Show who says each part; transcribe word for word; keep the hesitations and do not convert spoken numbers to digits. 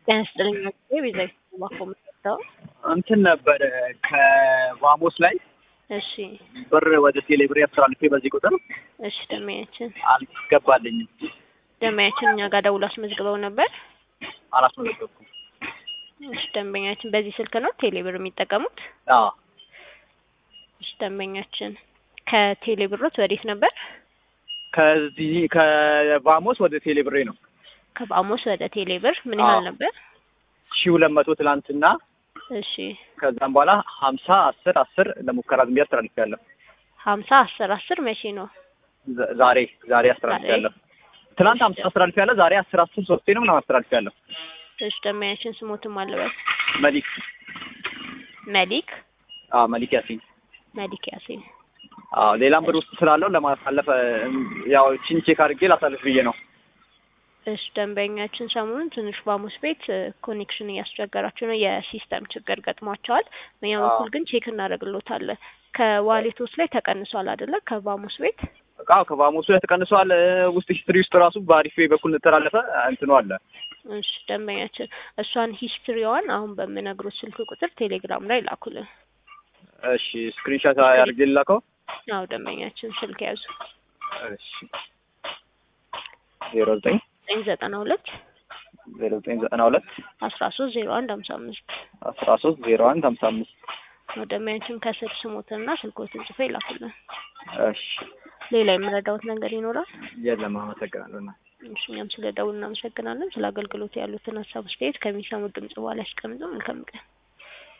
Speaker 1: ያስጥልኝ ቤዛዊት ባኮ መጣው
Speaker 2: እንትን ነበር ከቫሞስ ላይ
Speaker 1: እሺ
Speaker 2: ብር ወደ ቴሌብር ያስተላልፌ በዚህ ቁጥር
Speaker 1: እሺ ደመያችን
Speaker 2: አልገባልኝም።
Speaker 1: ደመያችን እኛ ጋር ደውሎ አስመዝግበው ነበር
Speaker 2: አላስመዘገብኩም።
Speaker 1: እሺ ደንበኛችን በዚህ ስልክ ነው ቴሌብር የሚጠቀሙት?
Speaker 2: አዎ
Speaker 1: እሺ ደንበኛችን ከቴሌብሮት ወዴት ነበር?
Speaker 2: ከዚህ ከቫሞስ ወደ ቴሌብር ነው።
Speaker 1: ከቫሞስ ወደ ቴሌብር ምን ያህል ነበር?
Speaker 2: ሺህ ሁለት መቶ ትላንትና
Speaker 1: እሺ
Speaker 2: ከዛም በኋላ ሀምሳ አስር አስር ለሙከራ ዝም ብዬ አስተላልፌያለሁ።
Speaker 1: ሀምሳ አስር አስር መቼ ነው?
Speaker 2: ዛሬ ዛሬ አስተላልፌያለሁ። ትላንት ሀምሳ አስተላልፌያለሁ። ዛሬ አስር አስር ሶስቴ ነው ምናምን አስተላልፌያለሁ።
Speaker 1: እሺ ደመያችን ስሞትም አለበት
Speaker 2: መሊክ
Speaker 1: መሊክ
Speaker 2: አዎ መሊክ ያሲን
Speaker 1: መሊክ ያሲን
Speaker 2: አዎ ሌላም ብር ውስጥ ስላለው ለማሳለፍ ያው ቺን ቼክ አድርጌ ላሳልፍ ብዬ ነው።
Speaker 1: እሺ ደንበኛችን ሰሞኑን ትንሽ ቫሞስ ቤት ኮኔክሽን እያስቸገራቸው ነው፣ የሲስተም ችግር ገጥሟቸዋል። በእኛ በኩል ግን ቼክ እናደርግሎታለን። ከዋሌቶስ ላይ ተቀንሷል አይደለ? ከቫሞስ ቤት
Speaker 2: አዎ ከቫሞስ ላይ ተቀንሷል። ውስጥ ሂስትሪ ውስጥ ራሱ በአሪፍ በኩል ተላለፈ እንትኑ አለ።
Speaker 1: እሺ ደንበኛችን እሷን ሂስትሪዋን አሁን በምነግሮት ስልክ ቁጥር ቴሌግራም ላይ ላኩልን።
Speaker 2: እሺ ስክሪንሾት አድርጌ ልላከው?
Speaker 1: አዎ ደንበኛችን ስልክ ያዙ።
Speaker 2: እሺ ዜሮ ዘጠኝ
Speaker 1: ዘጠና ሁለት
Speaker 2: ዜሮ ዘጠኝ ዘጠና ሁለት
Speaker 1: አስራ ሶስት ዜሮ አንድ ሀምሳ አምስት
Speaker 2: አስራ ሶስት ዜሮ አንድ ሀምሳ አምስት
Speaker 1: ደንበኛችን ከስር ስሞትና ስልኮትን ጽፎ ይላኩልን።
Speaker 2: እሺ
Speaker 1: ሌላ የምረዳውት ነገር ይኖራል?
Speaker 2: የለም አመሰግናለሁ።
Speaker 1: እሺ እኛም ስለደውል እናመሰግናለን። ስለ አገልግሎት ያሉትን ሀሳብ አስተያየት ከሚሰሙት ድምጽ በኋላ ያስቀምጡ። መልካም ቀን።